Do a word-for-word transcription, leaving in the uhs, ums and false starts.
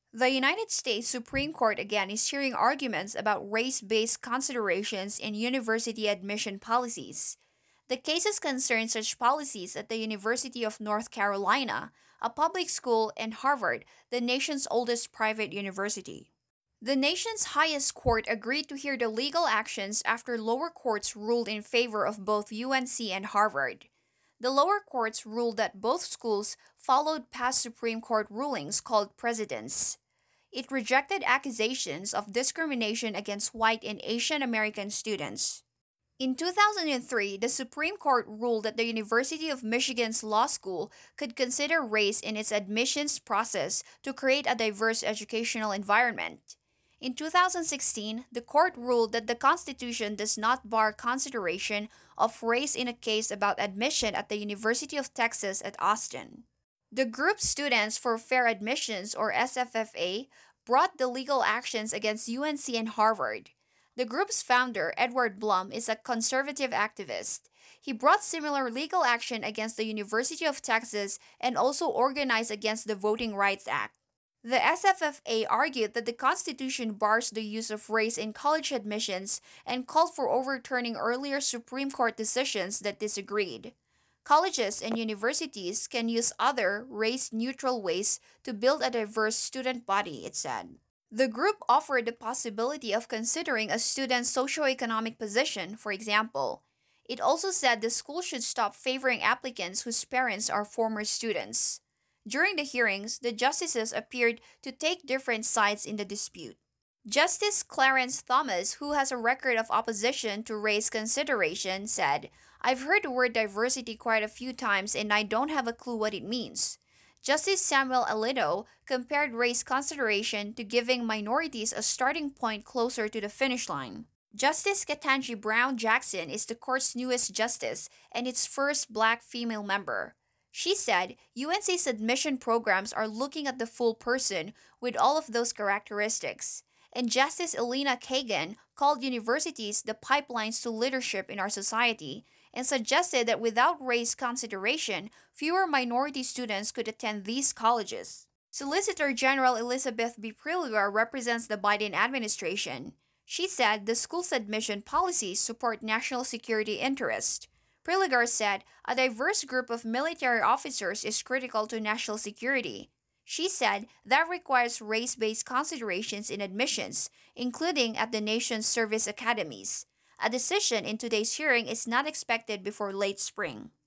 The United States Supreme Court again is hearing arguments about race based considerations in university admission policies. The cases concern such policies at the University of North Carolina, a public school, and Harvard, the nation's oldest private university. The nation's highest court agreed to hear the legal actions after lower courts ruled in favor of both U N C and Harvard. The lower courts ruled that both schools followed past Supreme Court rulings called precedents. It rejected accusations of discrimination against white and Asian American students. In two thousand three, the Supreme Court ruled that the University of Michigan's law school could consider race in its admissions process to create a diverse educational environment. In two thousand sixteen, the court ruled that the Constitution does not bar consideration of race in a case about admission at the University of Texas at Austin. The group Students for Fair Admissions, or S F F A, brought the legal actions against U N C and Harvard. The group's founder, Edward Blum, is a conservative activist. He brought similar legal action against the University of Texas and also organized against the Voting Rights Act. The S F F A argued that the Constitution bars the use of race in college admissions and called for overturning earlier Supreme Court decisions that disagreed. Colleges and universities can use other race neutral ways to build a diverse student body, it said. The group offered the possibility of considering a student's socioeconomic position, for example. It also said the school should stop favoring applicants whose parents are former students. During the hearings, the justices appeared to take different sides in the dispute. Justice Clarence Thomas, who has a record of opposition to race consideration, said, "I've heard the word diversity quite a few times and I don't have a clue what it means." Justice Samuel Alito compared race consideration to giving minorities a starting point closer to the finish line. Justice Ketanji Brown Jackson is the court's newest justice and its first black female member. She said U N C's admission programs are looking at the full person with all of those characteristics. And Justice Elena Kagan called universities the pipelines to leadership in our society and suggested that without race consideration, fewer minority students could attend these colleges. Solicitor General Elizabeth B. Prelugar represents the Biden administration. She said the school's admission policies support national security interests. Prelugar said a diverse group of military officers is critical to national security. She said that requires race based considerations in admissions, including at the nation's service academies. A decision in today's hearing is not expected before late spring.